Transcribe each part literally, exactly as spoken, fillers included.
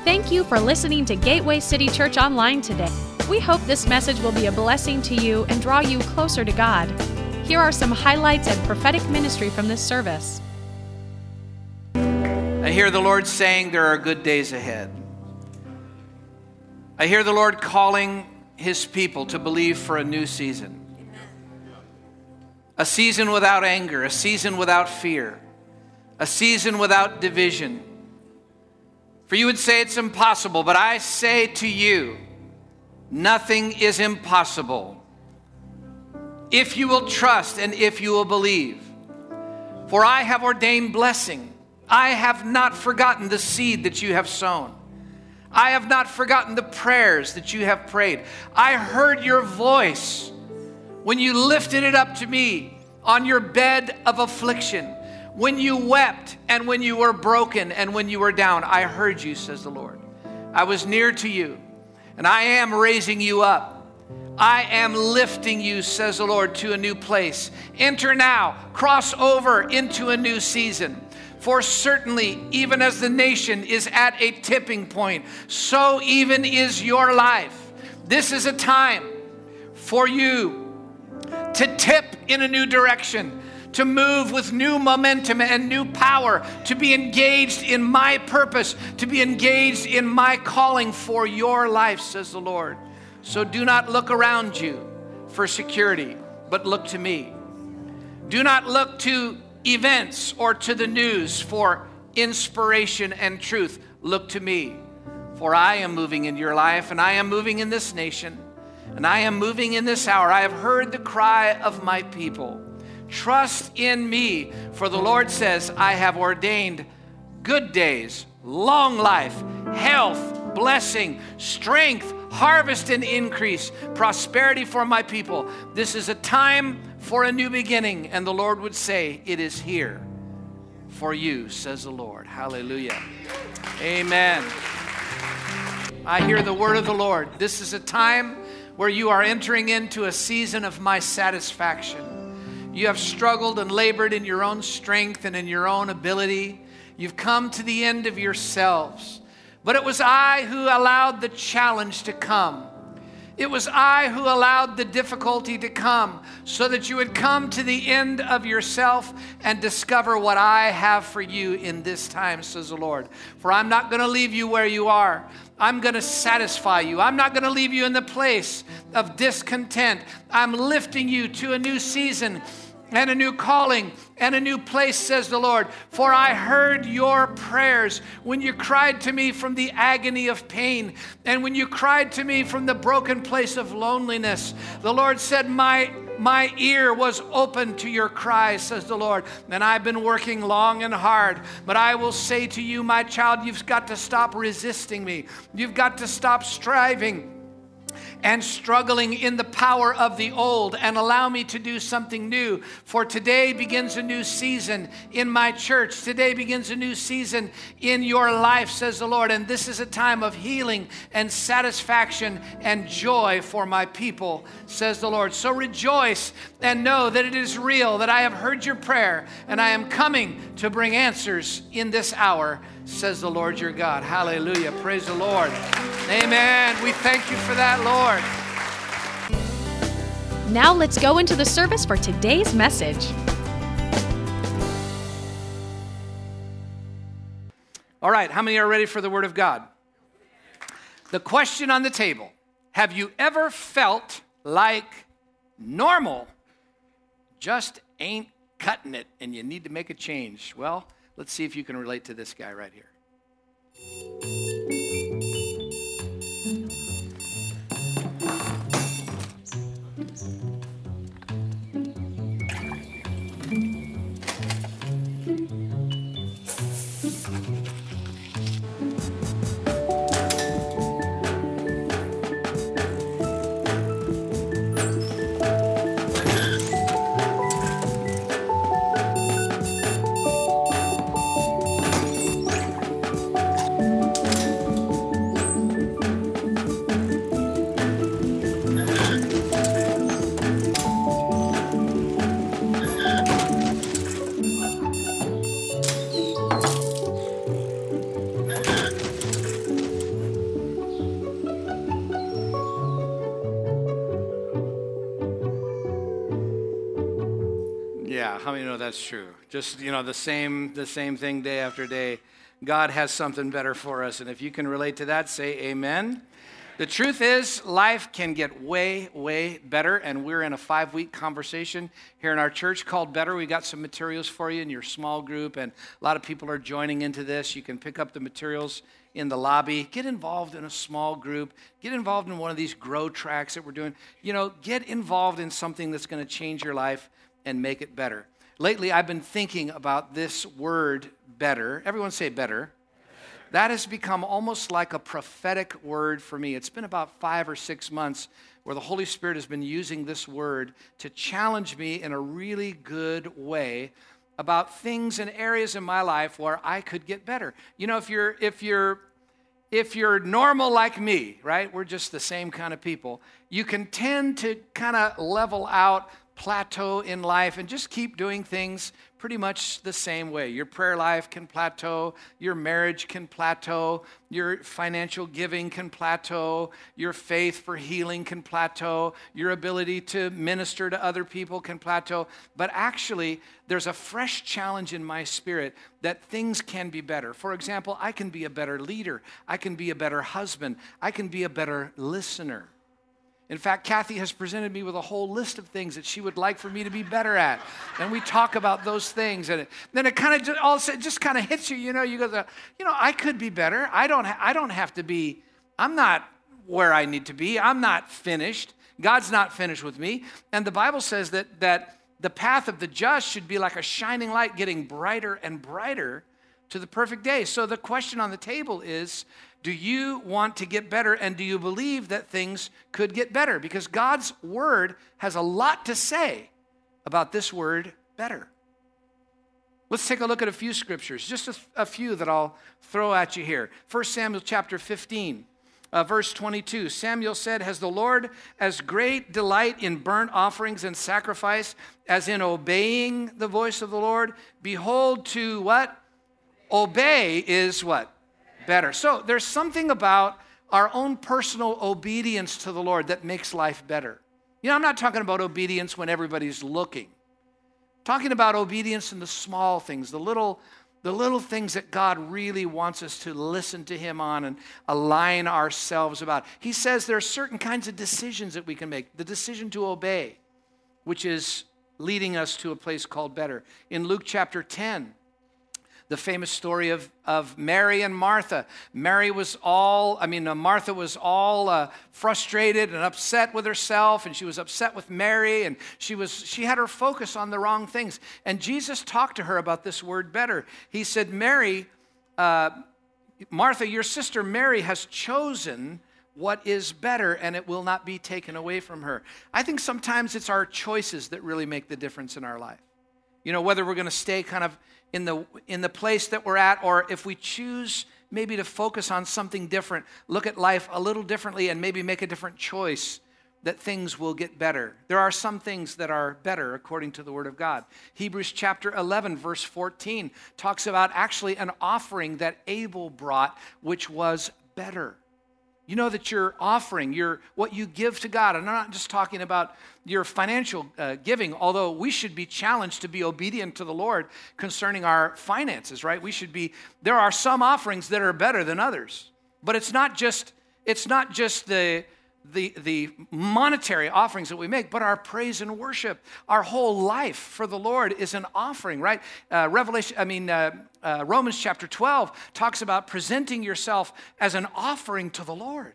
Thank you for listening to Gateway City Church Online today. We hope this message will be a blessing to you and draw you closer to God. Here are some highlights and prophetic ministry from this service. I hear the Lord saying there are good days ahead. I hear the Lord calling His people to believe for a new season. A season without anger, a season without fear, a season without division. For you would say it's impossible, but I say to you, nothing is impossible if you will trust and if you will believe. For I have ordained blessing. I have not forgotten the seed that you have sown. I have not forgotten the prayers that you have prayed. I heard your voice when you lifted it up to me on your bed of affliction, when you wept and when you were broken and when you were down. I heard you, says the Lord. I was near to you, and I am raising you up. I am lifting you, says the Lord, to a new place. Enter now, cross over into a new season. For certainly, even as the nation is at a tipping point, so even is your life. This is a time for you to tip in a new direction, to move with new momentum and new power, to be engaged in my purpose, to be engaged in my calling for your life, says the Lord. So do not look around you for security, but look to me. Do not look to events or to the news for inspiration and truth. Look to me, for I am moving in your life, and I am moving in this nation, and I am moving in this hour. I have heard the cry of my people. Trust in me, for the Lord says, I have ordained good days, long life, health, blessing, strength, harvest and increase, prosperity for my people. This is a time for a new beginning, and the Lord would say, it is here for you, says the Lord. Hallelujah. Amen. I hear the word of the Lord. This is a time where you are entering into a season of my satisfaction. You have struggled and labored in your own strength and in your own ability. You've come to the end of yourselves. But it was I who allowed the challenge to come. It was I who allowed the difficulty to come so that you would come to the end of yourself and discover what I have for you in this time, says the Lord. For I'm not going to leave you where you are. I'm going to satisfy you. I'm not going to leave you in the place of discontent. I'm lifting you to a new season and a new calling and a new place, says the Lord. For I heard your prayers when you cried to me from the agony of pain and when you cried to me from the broken place of loneliness. The Lord said, my, my ear was open to your cries, says the Lord, and I've been working long and hard. But I will say to you, my child, you've got to stop resisting me. You've got to stop striving and struggling in the power of the old, and allow me to do something new. For today begins a new season in my church. Today begins a new season in your life, says the Lord. And this is a time of healing and satisfaction and joy for my people, says the Lord. So rejoice and know that it is real, that I have heard your prayer, and I am coming to bring answers in this hour, says the Lord your God. Hallelujah. Praise the Lord. Amen. We thank you for that, Lord. Now let's go into the service for today's message. All right, how many are ready for the Word of God? The question on the table, have you ever felt like normal just ain't cutting it and you need to make a change? Well, let's see if you can relate to this guy right here. Yeah, how many know that's true? Just, you know, the same the same thing day after day. God has something better for us. And if you can relate to that, say amen. The truth is, life can get way, way better, and we're in a five-week conversation here in our church called Better. We got some materials for you in your small group, and a lot of people are joining into this. You can pick up the materials in the lobby. Get involved in a small group. Get involved in one of these grow tracks that we're doing. You know, get involved in something that's going to change your life and make it better. Lately, I've been thinking about this word, better. Everyone say better. That has become almost like a prophetic word for me. It's been about five or six months where the Holy Spirit has been using this word to challenge me in a really good way about things and areas in my life where I could get better. You know, if you're if you're if you're normal like me, right? We're just the same kind of people. You can tend to kind of level out, plateau in life, and just keep doing things pretty much the same way. Your prayer life can plateau, your marriage can plateau, your financial giving can plateau, your faith for healing can plateau, your ability to minister to other people can plateau. But actually, there's a fresh challenge in my spirit that things can be better. For example, I can be a better leader, I can be a better husband, I can be a better listener. In fact, Kathy has presented me with a whole list of things that she would like for me to be better at. And we talk about those things. And it, then it kind of just, all of a sudden just kind of hits you, you know, you go, you know, I could be better. I don't, ha- I don't have to be, I'm not where I need to be. I'm not finished. God's not finished with me. And the Bible says that, that the path of the just should be like a shining light getting brighter and brighter to the perfect day. So the question on the table is, do you want to get better, and do you believe that things could get better? Because God's word has a lot to say about this word, better. Let's take a look at a few scriptures, just a, a few that I'll throw at you here. First Samuel chapter fifteen, uh, verse twenty-two. Samuel said, "Has the Lord as great delight in burnt offerings and sacrifice as in obeying the voice of the Lord? Behold, to what? Obey is what? Better." So there's something about our own personal obedience to the Lord that makes life better. You know, I'm not talking about obedience when everybody's looking. I'm talking about obedience in the small things, the little, the little things that God really wants us to listen to him on and align ourselves about. He says there are certain kinds of decisions that we can make. The decision to obey, which is leading us to a place called better. In Luke chapter ten, the famous story of, of Mary and Martha. Mary was all, I mean, uh, Martha was all uh, frustrated and upset with herself, and she was upset with Mary, and she was she had her focus on the wrong things. And Jesus talked to her about this word better. He said, Mary, uh, Martha, your sister Mary has chosen what is better, and it will not be taken away from her. I think sometimes it's our choices that really make the difference in our life. You know, whether we're going to stay kind of in the in the place that we're at, or if we choose maybe to focus on something different, look at life a little differently and maybe make a different choice, that things will get better. There are some things that are better according to the Word of God. Hebrews chapter eleven, verse fourteen talks about actually an offering that Abel brought, which was better. You know that your offering, your what you give to God, and I'm not just talking about your financial uh, giving, although we should be challenged to be obedient to the Lord concerning our finances, right? We should be, there are some offerings that are better than others, but it's not just, it's not just the, the, the monetary offerings that we make, but our praise and worship. Our whole life for the Lord is an offering, right? Uh, Revelation, I mean, uh, uh, Romans chapter twelve talks about presenting yourself as an offering to the Lord.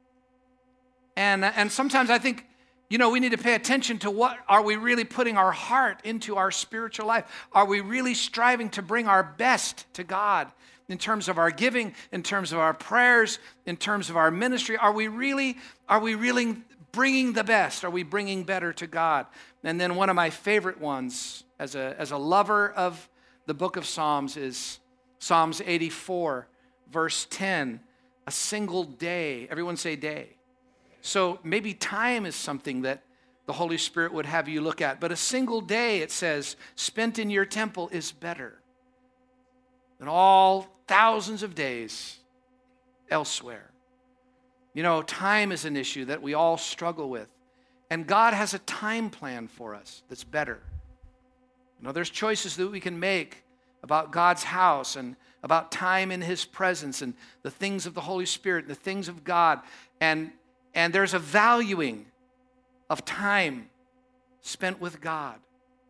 And, and sometimes I think, you know, we need to pay attention to what are we really putting our heart into our spiritual life? Are we really striving to bring our best to God in terms of our giving, in terms of our prayers, in terms of our ministry? Are we really, are we really bringing the best? Are we bringing better to God? And then one of my favorite ones as a, as a lover of the book of Psalms is Psalms eighty-four, verse ten, a single day. Everyone say day. So maybe time is something that the Holy Spirit would have you look at. But a single day, it says, spent in your temple is better than all thousands of days elsewhere. You know, time is an issue that we all struggle with. And God has a time plan for us that's better. You know, there's choices that we can make about God's house and about time in his presence and the things of the Holy Spirit and the things of God. And, and there's a valuing of time spent with God.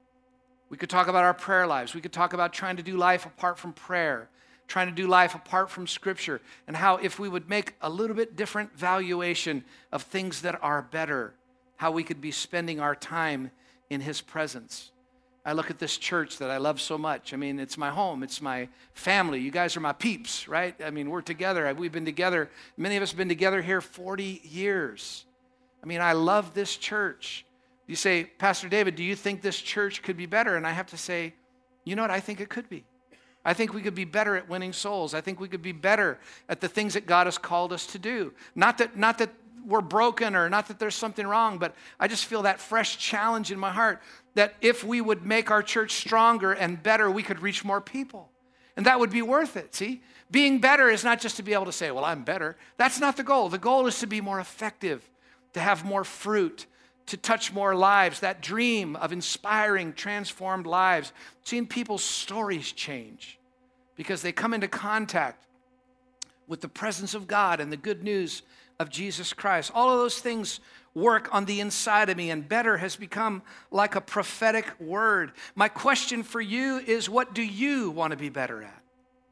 We could talk about our prayer lives. We could talk about trying to do life apart from prayer, trying to do life apart from Scripture, and how if we would make a little bit different valuation of things that are better, how we could be spending our time in his presence. I look at this church that I love so much. I mean, it's my home. It's my family. You guys are my peeps, right? I mean, we're together. We've been together. Many of us have been together here forty years. I mean, I love this church. You say, Pastor David, do you think this church could be better? And I have to say, you know what? I think it could be. I think we could be better at winning souls. I think we could be better at the things that God has called us to do. Not that, not that we're broken or not that there's something wrong, but I just feel that fresh challenge in my heart that if we would make our church stronger and better, we could reach more people. And that would be worth it, see? Being better is not just to be able to say, well, I'm better. That's not the goal. The goal is to be more effective, to have more fruit, to touch more lives, that dream of inspiring, transformed lives, seeing people's stories change because they come into contact with the presence of God and the good news of Jesus Christ. All of those things work on the inside of me, and better has become like a prophetic word. My question for you is, what do you want to be better at?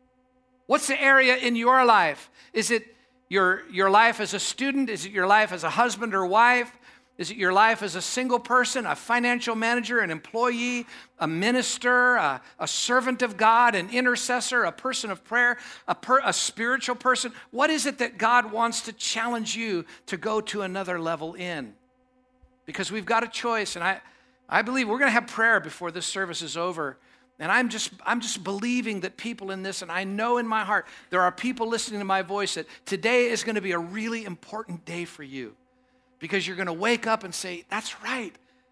What's the area in your life? Is it your, your life as a student? Is it your life as a husband or wife? Is it your life as a single person, a financial manager, an employee, a minister, a, a servant of God, an intercessor, a person of prayer, a, per, a spiritual person? What is it that God wants to challenge you to go to another level in? Because we've got a choice, and I, I believe we're going to have prayer before this service is over. And I'm just, I'm just believing that people in this, and I know in my heart, there are people listening to my voice that today is going to be a really important day for you. Because you're going to wake up and say, that's right.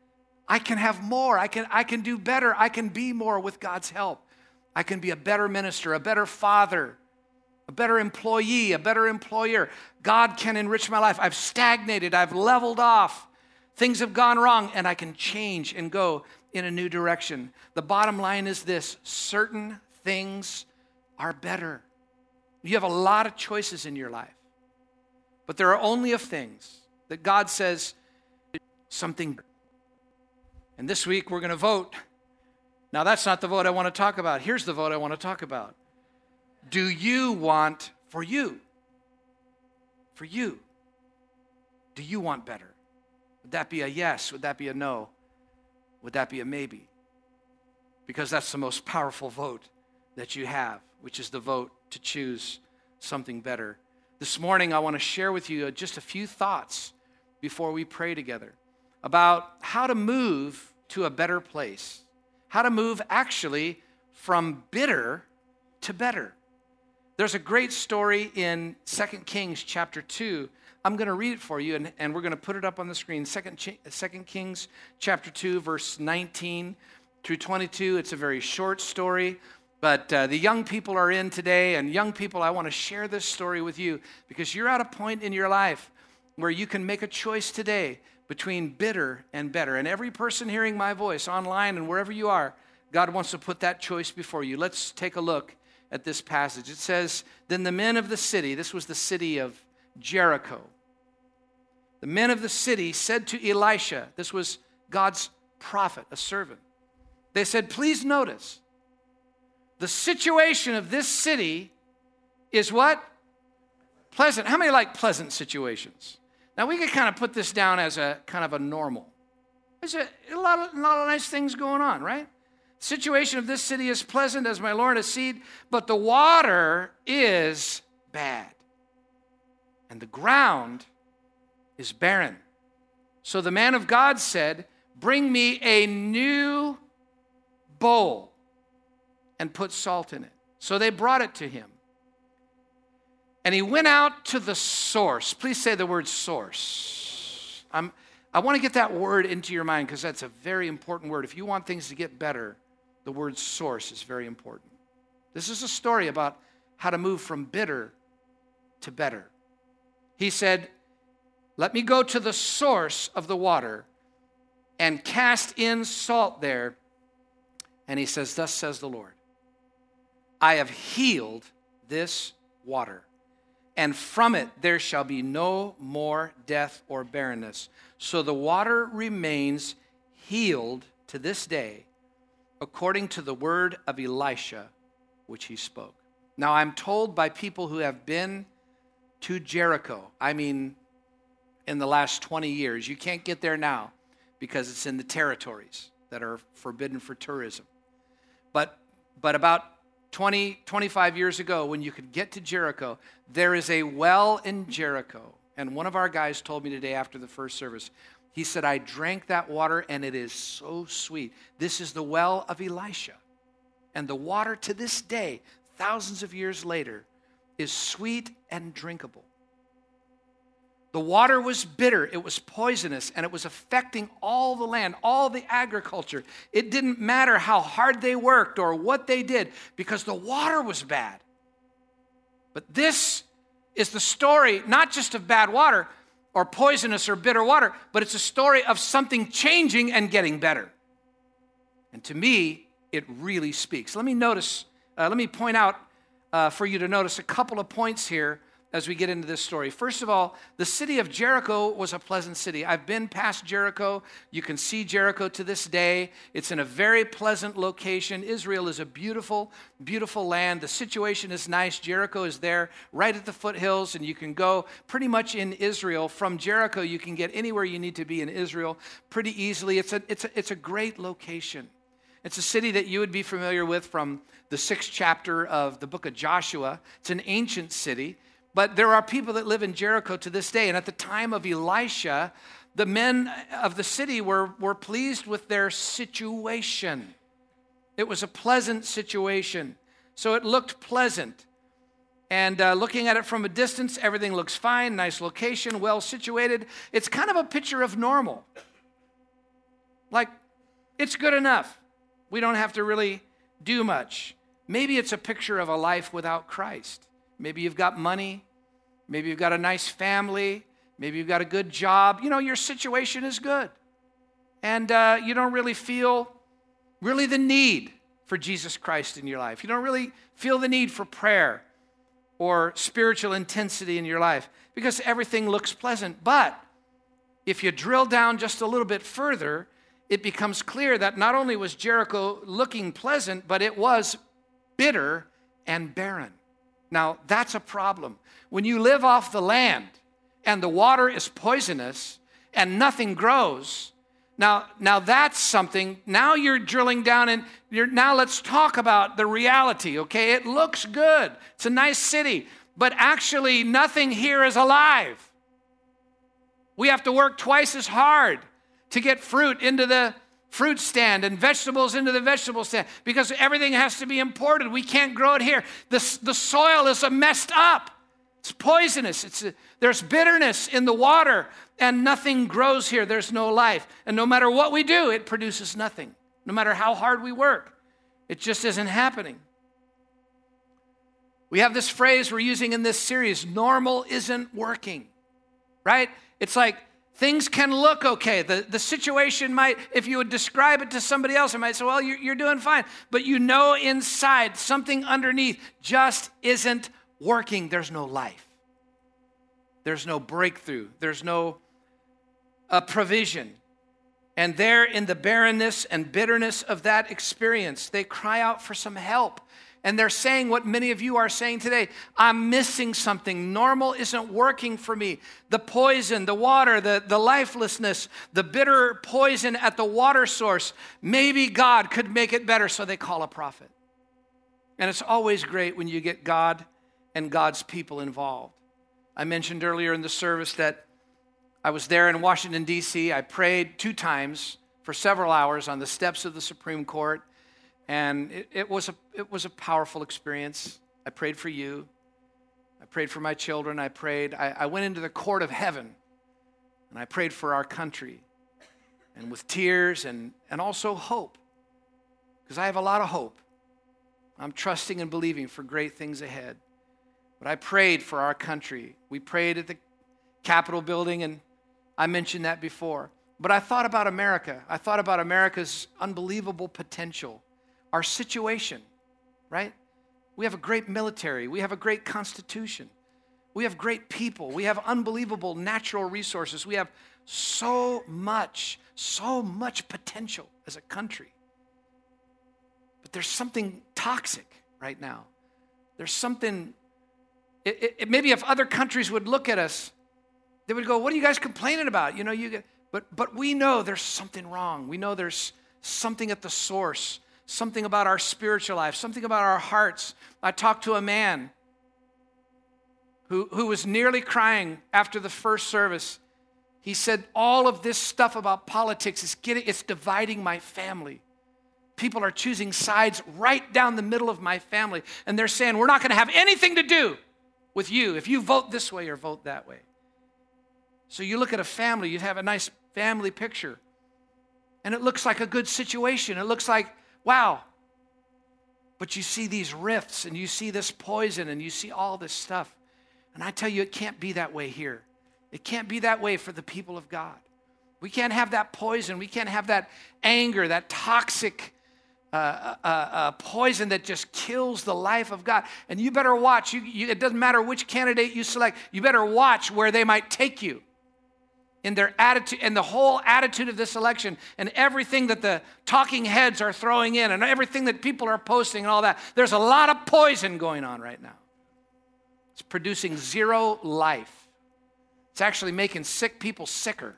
I can have more. I can, I can do better. I can be more with God's help. I can be a better minister, a better father, a better employee, a better employer. God can enrich my life. I've stagnated. I've leveled off. Things have gone wrong, and I can change and go in a new direction. The bottom line is this: certain things are better. You have a lot of choices in your life, but there are only a things that God says something. And this week we're going to vote. Now that's not the vote I want to talk about. Here's the vote I want to talk about. Do you want for you? For you. Do you want better? Would that be a yes? Would that be a no? Would that be a maybe? Because that's the most powerful vote that you have, which is the vote to choose something better. This morning I want to share with you just a few thoughts before we pray together about how to move to a better place, how to move actually from bitter to better. There's a great story in Second Kings chapter two. I'm going to read it for you, and, and we're going to put it up on the screen. Second, Second Kings chapter two, verse nineteen through twenty-two. It's a very short story, but uh, the young people are in today, and young people, I want to share this story with you because you're at a point in your life where you can make a choice today between bitter and better. And every person hearing my voice online and wherever you are, God wants to put that choice before you. Let's take a look at this passage. It says, then the men of the city, this was the city of Jericho, the men of the city said to Elisha, this was God's prophet, a servant. They said, please notice, the situation of this city is what? Pleasant. How many like pleasant situations? Now, we could kind of put this down as a kind of a normal. There's a, a, lot of, a lot of nice things going on, right? The situation of this city is pleasant as my Lord has seen, but the water is bad, and the ground is barren. So the man of God said, bring me a new bowl and put salt in it. So they brought it to him. And he went out to the source. Please say the word source. I'm, I want to get that word into your mind because that's a very important word. If you want things to get better, the word source is very important. This is a story about how to move from bitter to better. He said, let me go to the source of the water and cast in salt there And he says, thus says the Lord, I have healed this water, and from it there shall be no more death or barrenness. So the water remains healed to this day, according to the word of Elisha, which he spoke. Now I'm told by people who have been to Jericho, I mean, in the last twenty years, you can't get there now because it's in the territories that are forbidden for tourism. But, but about twenty, twenty-five years ago, when you could get to Jericho, there is a well in Jericho. And one of our guys told me today after the first service, he said, I drank that water and it is so sweet. This is the well of Elisha. And the water to this day, thousands of years later, is sweet and drinkable. The water was bitter, it was poisonous, and it was affecting all the land, all the agriculture. It didn't matter how hard they worked or what they did because the water was bad. But this is the story not just of bad water or poisonous or bitter water, but it's a story of something changing and getting better. And to me, it really speaks. Let me notice, uh, let me point out uh, for you to notice a couple of points here as we get into this story. First of all, the city of Jericho was a pleasant city. I've been past Jericho. You can see Jericho to this day. It's in a very pleasant location. Israel is a beautiful, beautiful land. The situation is nice. Jericho is there right at the foothills, and you can go pretty much in Israel. From Jericho, you can get anywhere you need to be in Israel pretty easily. It's a, it's a, it's a great location. It's a city that you would be familiar with from the sixth chapter of the book of Joshua. It's an ancient city. But there are people that live in Jericho to this day. And at the time of Elisha, the men of the city were, were pleased with their situation. It was a pleasant situation. So it looked pleasant. And uh, looking at it from a distance, everything looks fine, nice location, well situated. It's kind of a picture of normal. Like, it's good enough. We don't have to really do much. Maybe it's a picture of a life without Christ. Maybe you've got money. Maybe you've got a nice family. Maybe you've got a good job. You know, your situation is good. And uh, you don't really feel really the need for Jesus Christ in your life. You don't really feel the need for prayer or spiritual intensity in your life because everything looks pleasant. But if you drill down just a little bit further, it becomes clear that not only was Jericho looking pleasant, but it was bitter and barren. Now, that's a problem. When you live off the land and the water is poisonous and nothing grows, now, now that's something. Now you're drilling down and you're, now let's talk about the reality, okay? It looks good. It's a nice city, but actually nothing here is alive. We have to work twice as hard to get fruit into the fruit stand and vegetables into the vegetable stand because everything has to be imported. We can't grow it here. The, the soil is messed up. It's poisonous. It's a, there's bitterness in the water and nothing grows here. There's no life. And no matter what we do, it produces nothing. No matter how hard we work, it just isn't happening. We have this phrase we're using in this series, normal isn't working, right? It's like, things can look okay. The, the situation might, if you would describe it to somebody else, it might say, well, you're, you're doing fine. But you know inside, something underneath just isn't working. There's no life. There's no breakthrough. There's no uh, provision. And there in the barrenness and bitterness of that experience, they cry out for some help. And they're saying what many of you are saying today. I'm missing something. Normal isn't working for me. The poison, the water, the, the lifelessness, the bitter poison at the water source. Maybe God could make it better, so they call a prophet. And it's always great when you get God and God's people involved. I mentioned earlier in the service that I was there in Washington, D C I prayed two times for several hours on the steps of the Supreme Court. And it, it was a it was a powerful experience. I prayed for you. I prayed for my children. I prayed. I, I went into the court of heaven, and I prayed for our country, and with tears and, and also hope, because I have a lot of hope. I'm trusting and believing for great things ahead. But I prayed for our country. We prayed at the Capitol building, and I mentioned that before. But I thought about America. I thought about America's unbelievable potential. our situation, right? We have a great military. We have a great constitution. We have great people. We have unbelievable natural resources. We have so much, so much potential as a country. But there's something toxic right now. There's something, it, it, it, maybe if other countries would look at us, they would go, what are you guys complaining about? You know, you get, but but we know there's something wrong. We know there's something at the source, something about our spiritual life, something about our hearts. I talked to a man who, who was nearly crying after the first service. He said, all of this stuff about politics is getting, it's dividing my family. People are choosing sides right down the middle of my family. And they're saying, we're not going to have anything to do with you if you vote this way or vote that way. So you look at a family, you have a nice family picture. And it looks like a good situation. It looks like, wow. But you see these rifts and you see this poison and you see all this stuff. And I tell you, it can't be that way here. It can't be that way for the people of God. We can't have that poison. We can't have that anger, that toxic uh, uh, uh, poison that just kills the life of God. And you better watch. You, you, it doesn't matter which candidate you select. You better watch where they might take you in their attitude, and the whole attitude of this election, and everything that the talking heads are throwing in, and everything that people are posting and all that. There's a lot of poison going on right now. It's producing zero life. It's actually making sick people sicker.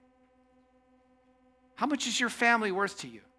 How much is your family worth to you?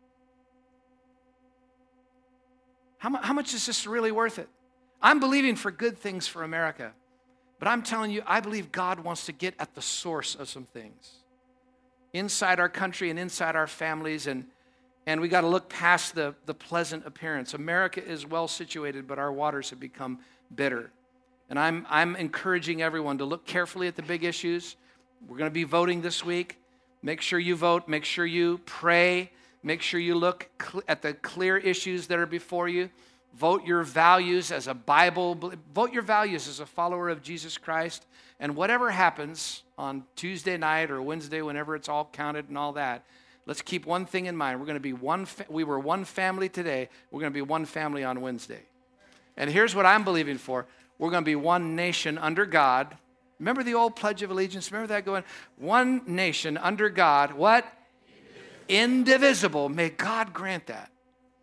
How, mu- how much is this really worth it? I'm believing for good things for America, but I'm telling you, I believe God wants to get at the source of some things inside our country and inside our families, and, and we got to look past the, the pleasant appearance. America is well situated, but our waters have become bitter. And I'm, I'm encouraging everyone to look carefully at the big issues. We're going to be voting this week. Make sure you vote. Make sure you pray. Make sure you look cl- at the clear issues that are before you. Vote your values as a Bible. Vote your values as a follower of Jesus Christ. And whatever happens on Tuesday night or Wednesday, whenever it's all counted and all that, let's keep one thing in mind. We're going to be one. Fa- we were one family today. We're going to be one family on Wednesday. And here's what I'm believing for. We're going to be one nation under God. Remember the old Pledge of Allegiance? Remember that going? One nation under God. What? Indivisible. Indivisible. May God grant that.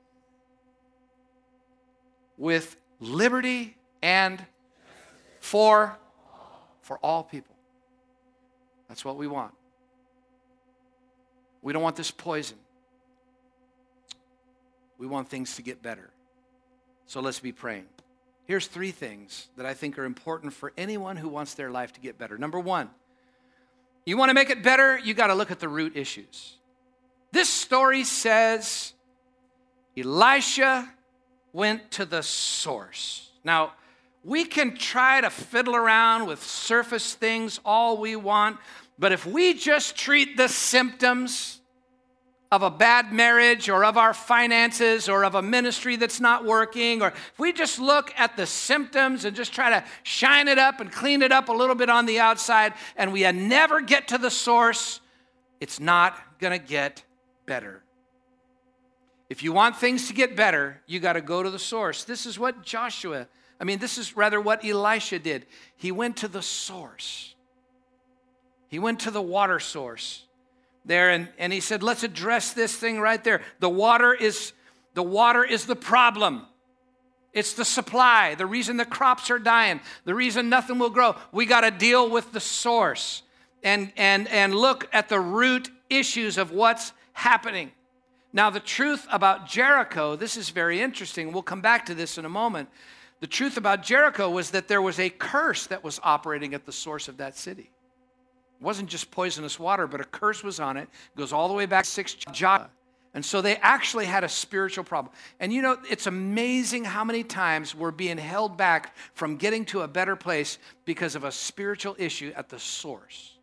With liberty and for, for all people. That's what we want. We don't want this poison. We want things to get better. So let's be praying. Here's three things that I think are important for anyone who wants their life to get better. Number one, you want to make it better, you got to look at the root issues. This story says Elisha went to the source. Now, we can try to fiddle around with surface things all we want, but if we just treat the symptoms of a bad marriage or of our finances or of a ministry that's not working, or if we just look at the symptoms and just try to shine it up and clean it up a little bit on the outside, and we never get to the source, it's not going to get better. If you want things to get better, you got to go to the source. This is what Joshua, I mean, this is rather what Elisha did. He went to the source. He went to the water source there, and, and he said, let's address this thing right there. The water is the water is the problem. It's the supply, the reason the crops are dying, the reason nothing will grow. We got to deal with the source and, and, and look at the root issues of what's happening. Now, the truth about Jericho, this is very interesting. We'll come back to this in a moment. The truth about Jericho was that there was a curse that was operating at the source of that city. It wasn't just poisonous water, but a curse was on it. It goes all the way back to six Joshua. And so they actually had a spiritual problem. And you know, it's amazing how many times we're being held back from getting to a better place because of a spiritual issue at the source.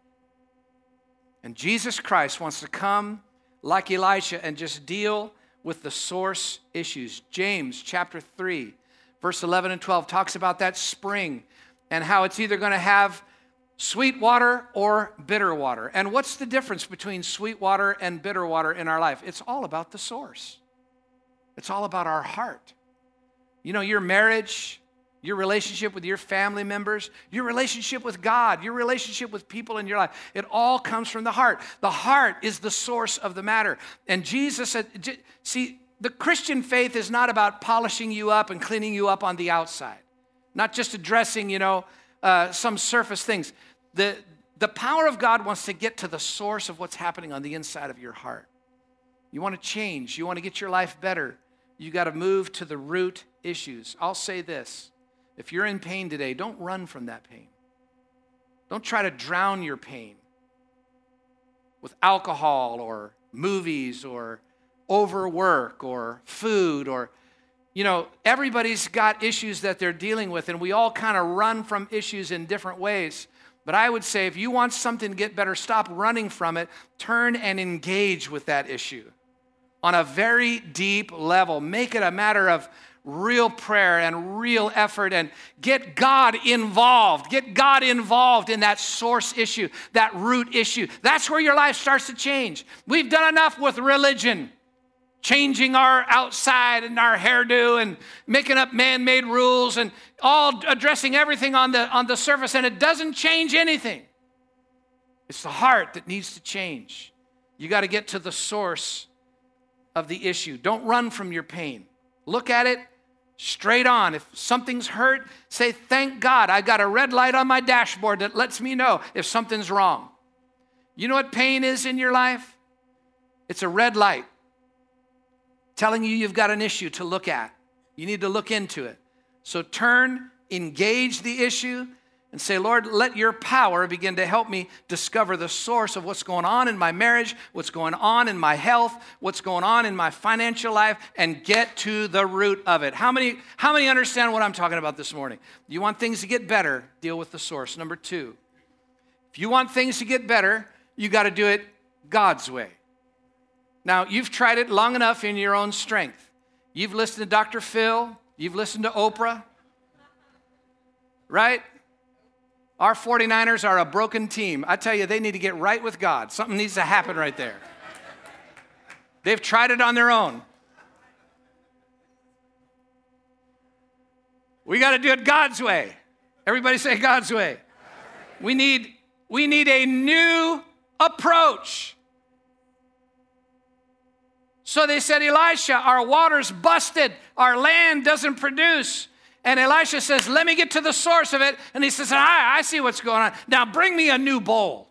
And Jesus Christ wants to come like Elisha and just deal with the source issues. James chapter three, verse eleven and twelve talks about that spring and how it's either going to have sweet water or bitter water. And what's the difference between sweet water and bitter water in our life? It's all about the source. It's all about our heart. You know, your marriage, your relationship with your family members, your relationship with God, your relationship with people in your life, it all comes from the heart. The heart is the source of the matter. And Jesus said, see, the Christian faith is not about polishing you up and cleaning you up on the outside, not just addressing, you know, uh, some surface things. The, the power of God wants to get to the source of what's happening on the inside of your heart. You want to change. You want to get your life better. You got to move to the root issues. I'll say this. If you're in pain today, don't run from that pain. Don't try to drown your pain with alcohol or movies or overwork or food or, you know, everybody's got issues that they're dealing with, and we all kind of run from issues in different ways. But I would say if you want something to get better, stop running from it. Turn and engage with that issue on a very deep level. Make it a matter of real prayer and real effort, and get God involved. Get God involved in that source issue, that root issue. That's where your life starts to change. We've done enough with religion, changing our outside and our hairdo and making up man-made rules and all addressing everything on the, on the surface, and it doesn't change anything. It's the heart that needs to change. You got to get to the source of the issue. Don't run from your pain. Look at it straight on. If something's hurt, say, thank God, I got a red light on my dashboard that lets me know if something's wrong. You know what pain is in your life? It's a red light telling you you've got an issue to look at. You need to look into it. So turn, engage the issue, and say, Lord, let your power begin to help me discover the source of what's going on in my marriage, what's going on in my health, what's going on in my financial life, and get to the root of it. How many, how many understand what I'm talking about this morning? You want things to get better, deal with the source. Number two, if you want things to get better, you got to do it God's way. Now, you've tried it long enough in your own strength. You've listened to Doctor Phil. You've listened to Oprah. Right? Our forty-niners are a broken team. I tell you, they need to get right with God. Something needs to happen right there. They've tried it on their own. We got to do it God's way. Everybody say God's way. We need, we need a new approach. So they said, Elisha, our water's busted. Our land doesn't produce. And Elisha says, let me get to the source of it. And he says, I, I see what's going on. Now bring me a new bowl.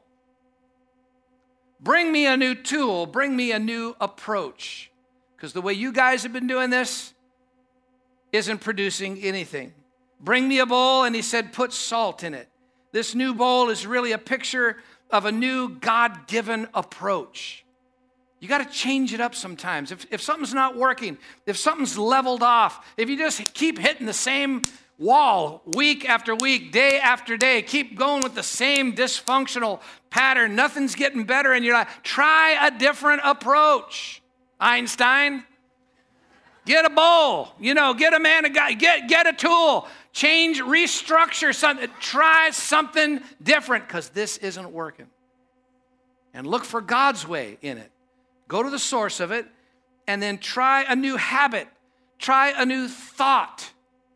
Bring me a new tool. Bring me a new approach. Because the way you guys have been doing this isn't producing anything. Bring me a bowl. And he said, put salt in it. This new bowl is really a picture of a new God-given approach. You got to change it up sometimes. If, if something's not working, if something's leveled off, if you just keep hitting the same wall week after week, day after day, keep going with the same dysfunctional pattern, nothing's getting better in your life, try a different approach. Einstein, get a bowl, you know, get a man, a guy, get, get a tool, change, restructure something, try something different because this isn't working. And look for God's way in it. Go to the source of it, and then try a new habit. Try a new thought.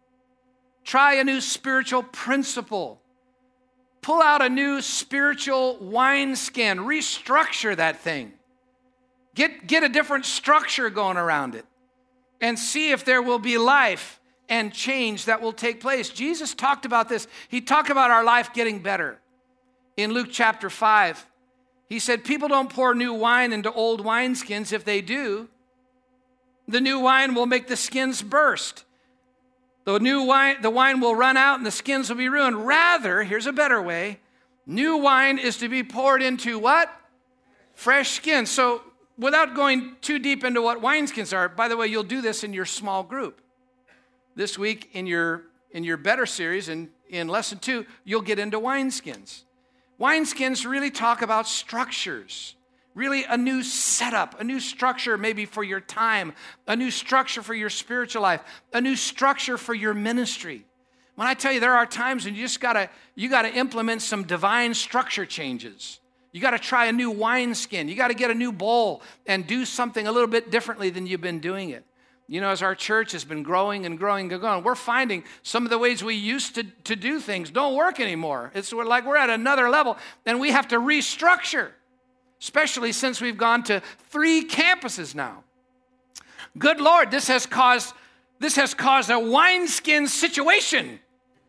Try a new spiritual principle. Pull out a new spiritual wineskin. Restructure that thing. Get, get a different structure going around it. And see if there will be life and change that will take place. Jesus talked about this. He talked about our life getting better. In Luke chapter five, he said, people don't pour new wine into old wineskins. If they do, the new wine will make the skins burst. The new wine, the wine will run out and the skins will be ruined. Rather, here's a better way. New wine is to be poured into what? Fresh skins. So without going too deep into what wineskins are, by the way, you'll do this in your small group. This week in your, in your Better series, in, in lesson two, you'll get into wineskins. Wineskins really talk about structures, really a new setup, a new structure maybe for your time, a new structure for your spiritual life, a new structure for your ministry. When I tell you there are times when you just gotta, you gotta implement some divine structure changes. You gotta try a new wineskin. You gotta get a new bowl and do something a little bit differently than you've been doing it. You know, as our church has been growing and growing and growing, we're finding some of the ways we used to, to do things don't work anymore. It's like we're at another level, and we have to restructure, especially since we've gone to three campuses now. Good Lord, this has caused, this has caused a wineskin situation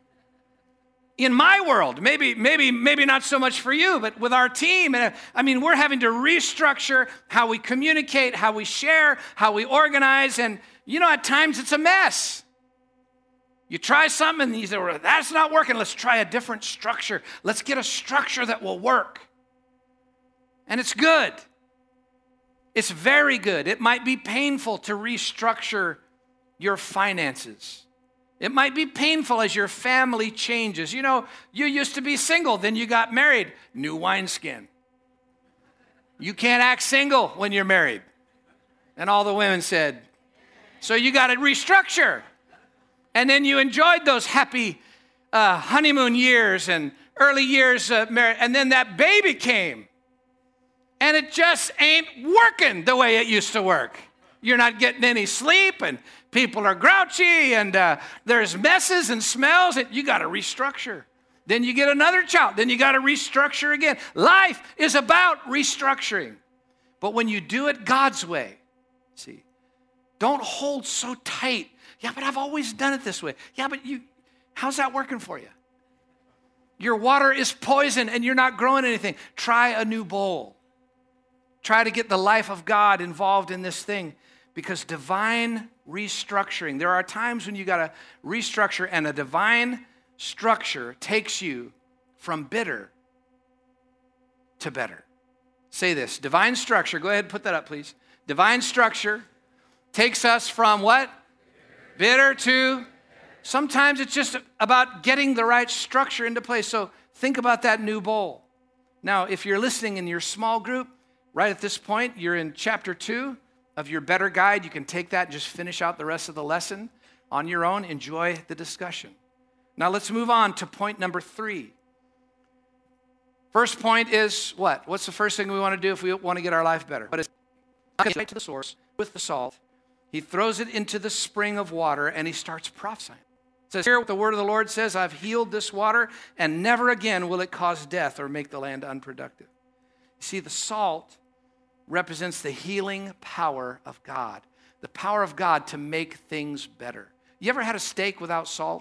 in my world. Maybe, maybe, maybe not so much for you, but with our team. And I mean, we're having to restructure how we communicate, how we share, how we organize. And, you know, at times it's a mess. You try something and you say, well, that's not working. Let's try a different structure. Let's get a structure that will work. And it's good. It's very good. It might be painful to restructure your finances. It might be painful as your family changes. You know, you used to be single, then you got married. New wineskin. You can't act single when you're married. And all the women said, so you got to restructure. And then you enjoyed those happy uh, honeymoon years and early years uh, married. And then that baby came. And it just ain't working the way it used to work. You're not getting any sleep, and people are grouchy, and uh, there's messes and smells, and you got to restructure. Then you get another child. Then you got to restructure again. Life is about restructuring. But when you do it God's way, see, don't hold so tight. Yeah, but I've always done it this way. Yeah, but you, how's that working for you? Your water is poison, and you're not growing anything. Try a new bowl. Try to get the life of God involved in this thing, because divine restructuring, there are times when you got to restructure, and a divine structure takes you from bitter to better. Say this, divine structure, go ahead and put that up, please. Divine structure takes us from what? Bitter to, sometimes it's just about getting the right structure into place. So think about that new bowl. Now, if you're listening in your small group, right at this point, you're in chapter two of your Better Guide. You can take that and just finish out the rest of the lesson on your own. Enjoy the discussion. Now let's move on to point number three. First point is what? What's the first thing we want to do if we want to get our life better? But it's right to the source with the salt. He throws it into the spring of water, and he starts prophesying. It says here, the word of the Lord says, I've healed this water, and never again will it cause death or make the land unproductive. You see, the salt represents the healing power of God, the power of God to make things better. You ever had a steak without salt?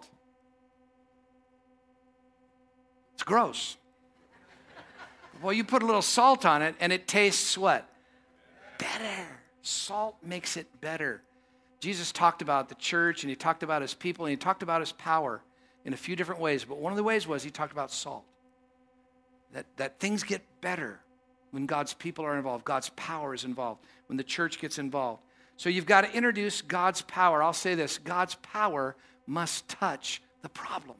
It's gross. Well, you put a little salt on it, and it tastes what? Better. Salt makes it better. Jesus talked about the church, and he talked about his people, and he talked about his power in a few different ways. But one of the ways was he talked about salt. That, that things get better when God's people are involved, God's power is involved, when the church gets involved. So you've got to introduce God's power. I'll say this, God's power must touch the problem.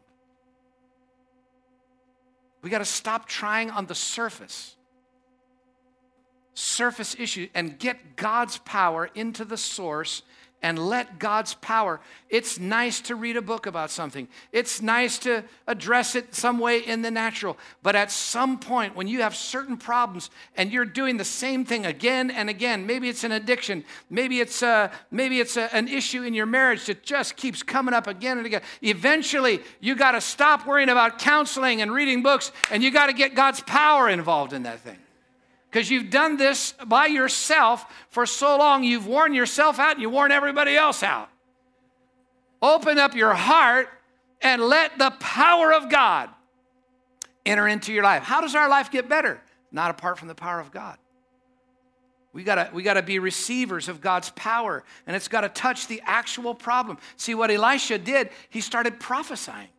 We got to stop trying on the surface, surface issue, and get God's power into the source and let God's power. It's nice to read a book about something. It's nice to address it some way in the natural. But at some point, when you have certain problems and you're doing the same thing again and again, maybe it's an addiction, maybe it's a, maybe it's a, an issue in your marriage that just keeps coming up again and again. Eventually, you got to stop worrying about counseling and reading books, and you got to get God's power involved in that thing. Because you've done this by yourself for so long, you've worn yourself out and you worn everybody else out. Open up your heart and let the power of God enter into your life. How does our life get better? Not apart from the power of God. We gotta, we gotta be receivers of God's power, and it's got to touch the actual problem. See, what Elisha did, he started prophesying.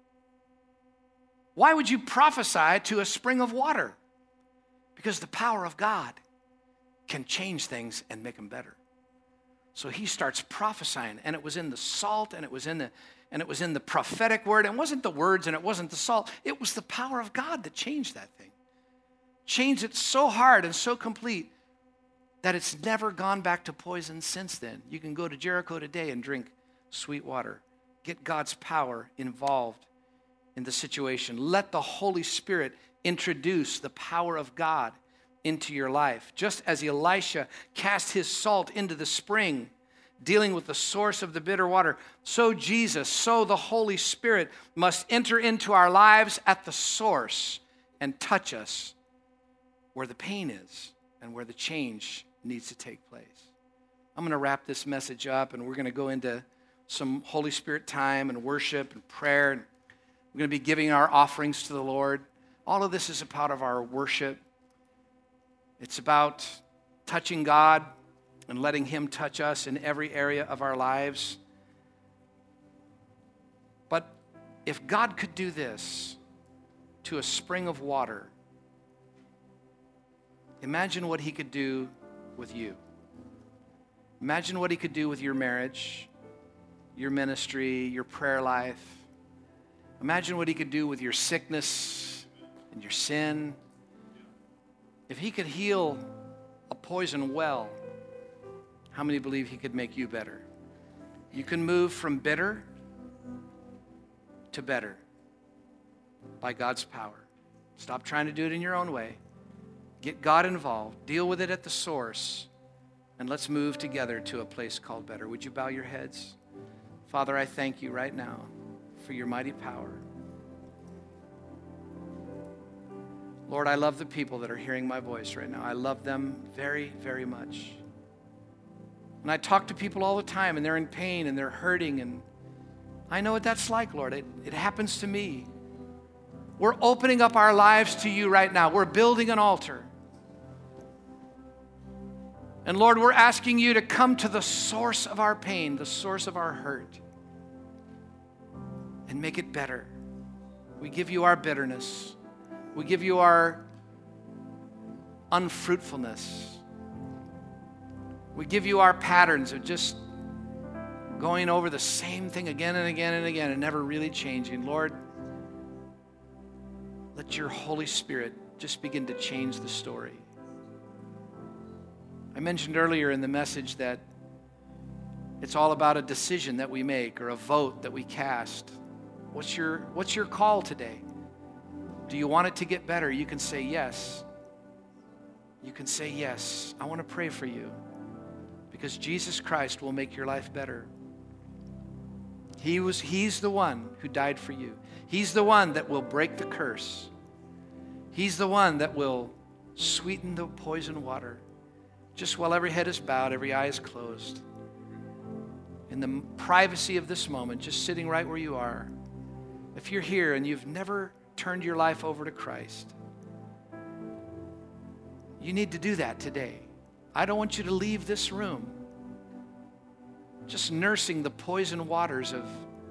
Why would you prophesy to a spring of water? Because the power of God can change things and make them better. So he starts prophesying, and it was in the salt, and it was in the and it was in the prophetic word. It wasn't the words, and it wasn't the salt. It was the power of God that changed that thing. Changed it so hard and so complete that it's never gone back to poison since then. You can go to Jericho today and drink sweet water. Get God's power involved in the situation. Let the Holy Spirit introduce the power of God into your life. Just as Elisha cast his salt into the spring, dealing with the source of the bitter water, so Jesus, so the Holy Spirit must enter into our lives at the source and touch us where the pain is and where the change needs to take place. I'm going to wrap this message up, and we're going to go into some Holy Spirit time and worship and prayer. And we're going to be giving our offerings to the Lord. All of this is a part of our worship. It's about touching God and letting Him touch us in every area of our lives. But if God could do this to a spring of water, imagine what He could do with you. Imagine what He could do with your marriage, your ministry, your prayer life. Imagine what He could do with your sickness and your sin. If He could heal a poison well, how many believe He could make you better? You can move from bitter to better by God's power. Stop trying to do it in your own way. Get God involved. Deal with it at the source. And let's move together to a place called better. Would you bow your heads? Father, I thank you right now for your mighty power. Lord, I love the people that are hearing my voice right now. I love them very, very much. And I talk to people all the time, and they're in pain, and they're hurting, and I know what that's like, Lord. It, it happens to me. We're opening up our lives to you right now. We're building an altar. And Lord, we're asking you to come to the source of our pain, the source of our hurt, and make it better. We give you our bitterness. We give you our unfruitfulness. We give you our patterns of just going over the same thing again and again and again and never really changing. Lord, let your Holy Spirit just begin to change the story. I mentioned earlier in the message that it's all about a decision that we make or a vote that we cast. What's your, what's your call today? Do you want it to get better? You can say yes. You can say yes. I want to pray for you because Jesus Christ will make your life better. He was, he's the one who died for you. He's the one that will break the curse. He's the one that will sweeten the poison water. Just while every head is bowed, every eye is closed. In the privacy of this moment, just sitting right where you are. If you're here and you've never turned your life over to Christ, you need to do that today. I don't want you to leave this room just nursing the poison waters of,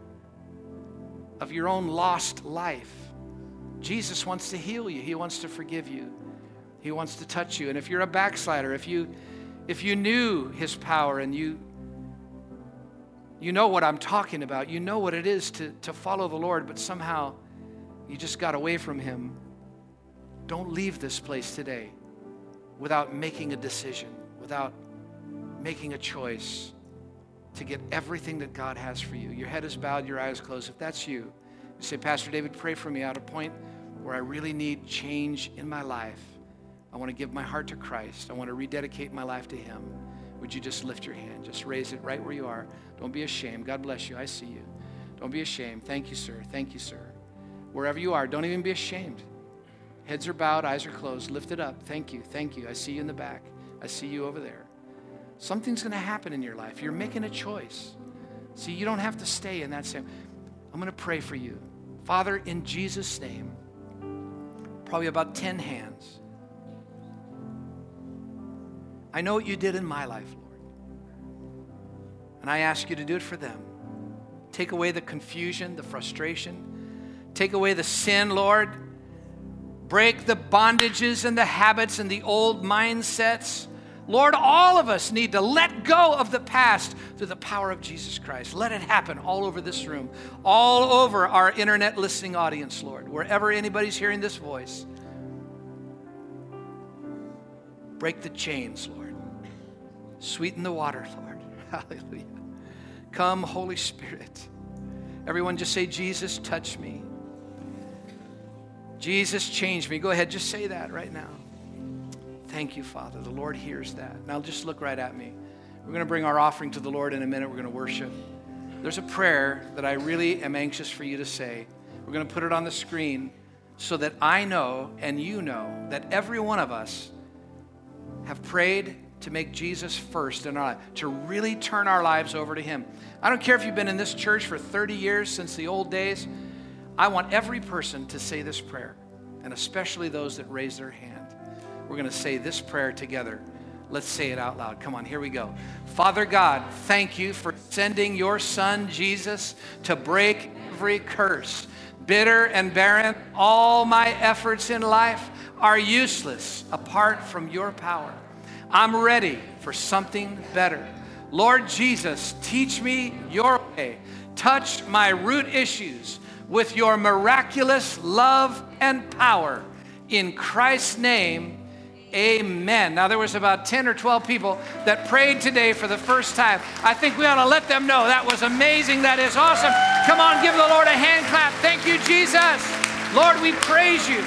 of your own lost life. Jesus wants to heal you. He wants to forgive you. He wants to touch you. And if you're a backslider, if you if you knew his power and you you know what I'm talking about, you know what it is to, to follow the Lord, but somehow you just got away from him, don't leave this place today without making a decision, without making a choice to get everything that God has for you. Your head is bowed, your eyes closed. If that's you, you say, Pastor David, pray for me at a point where I really need change in my life. I want to give my heart to Christ. I want to rededicate my life to him. Would you just lift your hand? Just raise it right where you are. Don't be ashamed. God bless you. I see you. Don't be ashamed. Thank you, sir. Thank you, sir. Wherever you are, don't even be ashamed. Heads are bowed, eyes are closed. Lift it up. Thank you. Thank you. I see you in the back. I see you over there. Something's going to happen in your life. You're making a choice. See, you don't have to stay in that same. I'm going to pray for you. Father, in Jesus' name, probably about ten hands. I know what you did in my life, Lord. And I ask you to do it for them. Take away the confusion, the frustration. Take away the sin, Lord. Break the bondages and the habits and the old mindsets. Lord, all of us need to let go of the past through the power of Jesus Christ. Let it happen all over this room, all over our internet listening audience, Lord. Wherever anybody's hearing this voice, break the chains, Lord. Sweeten the water, Lord. Hallelujah. Come, Holy Spirit. Everyone just say, Jesus, touch me. Jesus, change me. Go ahead, just say that right now. Thank you, Father. The Lord hears that. Now just look right at me. We're going to bring our offering to the Lord in a minute. We're going to worship. There's a prayer that I really am anxious for you to say. We're going to put it on the screen so that I know and you know that every one of us have prayed to make Jesus first in our life, to really turn our lives over to him. I don't care if you've been in this church for thirty years, since the old days. I want every person to say this prayer, and especially those that raise their hand. We're going to say this prayer together. Let's say it out loud. Come on, here we go. Father God, thank you for sending your son, Jesus, to break every curse. Bitter and barren, all my efforts in life are useless apart from your power. I'm ready for something better. Lord Jesus, teach me your way. Touch my root issues with your miraculous love and power. In Christ's name, amen. Now, there was about ten or twelve people that prayed today for the first time. I think we ought to let them know that was amazing. That is awesome. Come on, give the Lord a hand clap. Thank you, Jesus. Lord, we praise you.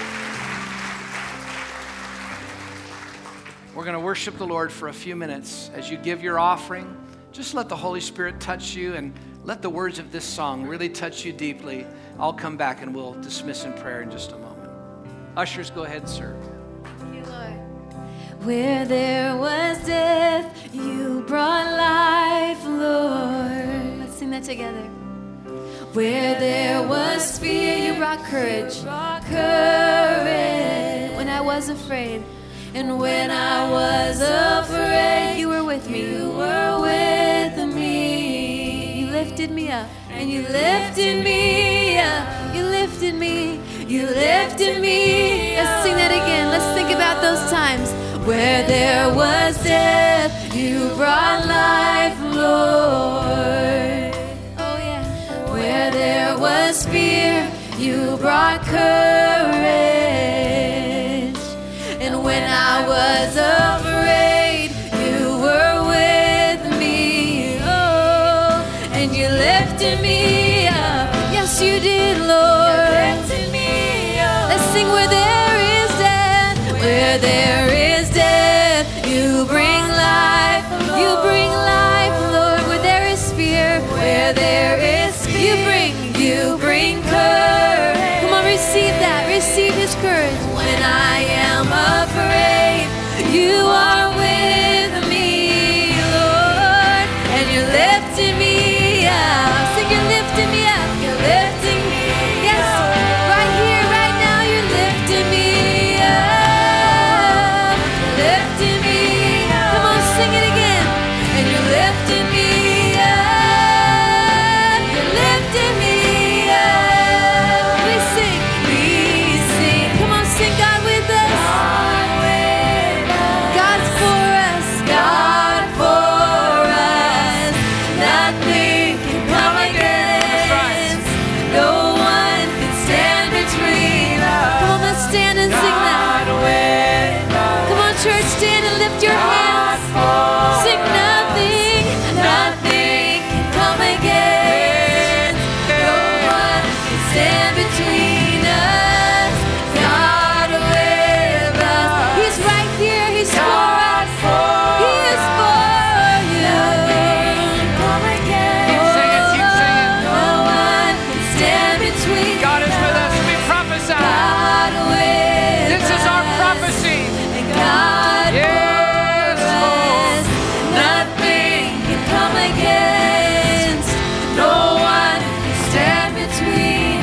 We're going to worship the Lord for a few minutes. As you give your offering, just let the Holy Spirit touch you and let the words of this song really touch you deeply. I'll come back and we'll dismiss in prayer in just a moment. Ushers, go ahead and serve. Where there was death, you brought life, Lord. Let's sing that together. Where there was fear, you brought courage. Courage. When I was afraid. And when I was afraid, you were with me. You were with me. You lifted me up. And you lifted me up. You lifted me. You lifted me. Let's sing that again. Let's think about those times. Where there was death, you brought life, Lord. Oh yeah. Where there was fear, you brought courage. And when I was afraid, you were with me. Oh, and you lifted me up. Yes, you did, Lord. You lifted me up. Let's sing where there is death. Where there is death, you bring life. You bring life, Lord. Where there is fear, where there is fear, you bring, you bring courage. Come on, receive that. Receive his courage. When I am afraid, you are with me, Lord. And you're lifting me up. Sing, you're lifting me up. You're lifting me up. Yes, right here, right now, you're lifting me up. Lifting me up. Come on, sing it again. And you're lifting me up. You're lifting me up. We sing, we sing. Come on, sing God with us. God with us. God's for us. God for us. Nothing can come against. No one can stand between us. Come on, let's stand and sing that. Come on, church, stand and lift your hands. Sing nothing, nothing can come against. No one can stand between us. God with us. He's right here. He's for us. He is for you. Come against. Keep singing, keep singing. No one can stand between us. God is with us. We prophesy. God with This is our prophecy. and God Yes, for us. Nothing can come against. No one can stand between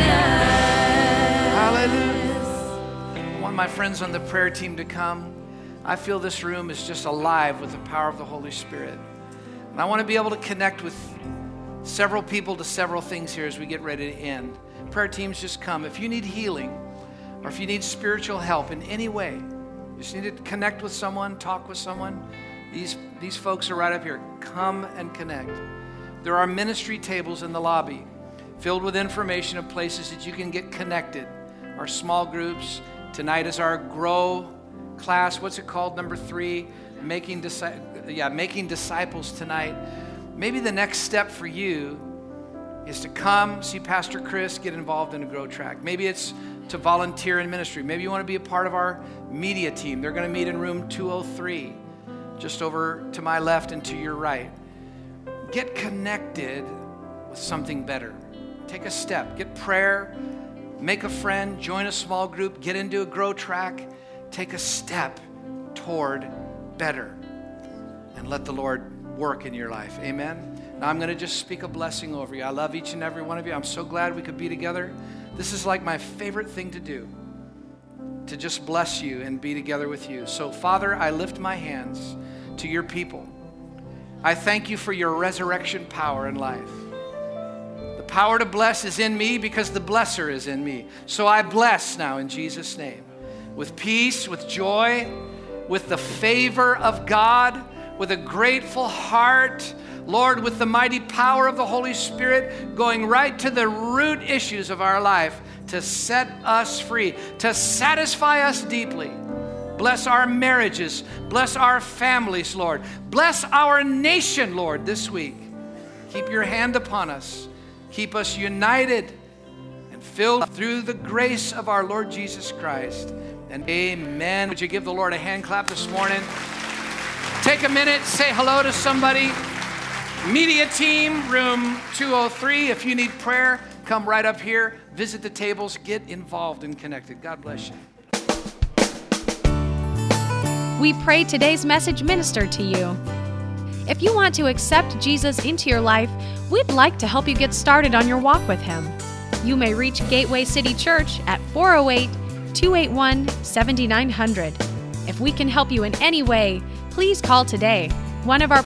us. Hallelujah. I want my friends on the prayer team to come. I feel this room is just alive with the power of the Holy Spirit. And I want to be able to connect with several people to several things here as we get ready to end. Prayer teams, just come. If you need healing or if you need spiritual help in any way, you just need to connect with someone, talk with someone, these, these folks are right up here. Come and connect. There are ministry tables in the lobby filled with information of places that you can get connected. Our small groups. Tonight is our Grow class. What's it called? Number three, making disciples. Yeah, making disciples tonight. Maybe the next step for you is to come see Pastor Chris, get involved in a Grow track. Maybe it's to volunteer in ministry. Maybe you want to be a part of our media team. They're going to meet in room two oh three. just over to my left and to your right. Get connected with something better. Take a step. Get prayer. Make a friend. Join a small group. Get into a grow track. Take a step toward better. And let the Lord work in your life. Amen. Now I'm going to just speak a blessing over you. I love each and every one of you. I'm so glad we could be together. This is like my favorite thing to do, to just bless you and be together with you. So Father, I lift my hands to your people. I thank you for your resurrection power in life. The power to bless is in me because the blesser is in me. So I bless now in Jesus' name. With peace, with joy, with the favor of God, with a grateful heart, Lord, with the mighty power of the Holy Spirit going right to the root issues of our life to set us free, to satisfy us deeply. Bless our marriages. Bless our families, Lord. Bless our nation, Lord, this week. Keep your hand upon us. Keep us united and filled through the grace of our Lord Jesus Christ. And amen. Would you give the Lord a hand clap this morning? Take a minute, say hello to somebody. Media team, room two oh three. If you need prayer, come right up here. Visit the tables. Get involved and connected. God bless you. We pray today's message ministered to you. If you want to accept Jesus into your life, we'd like to help you get started on your walk with Him. You may reach Gateway City Church at four oh eight, two eight one, seven nine zero zero. If we can help you in any way, please call today. One of our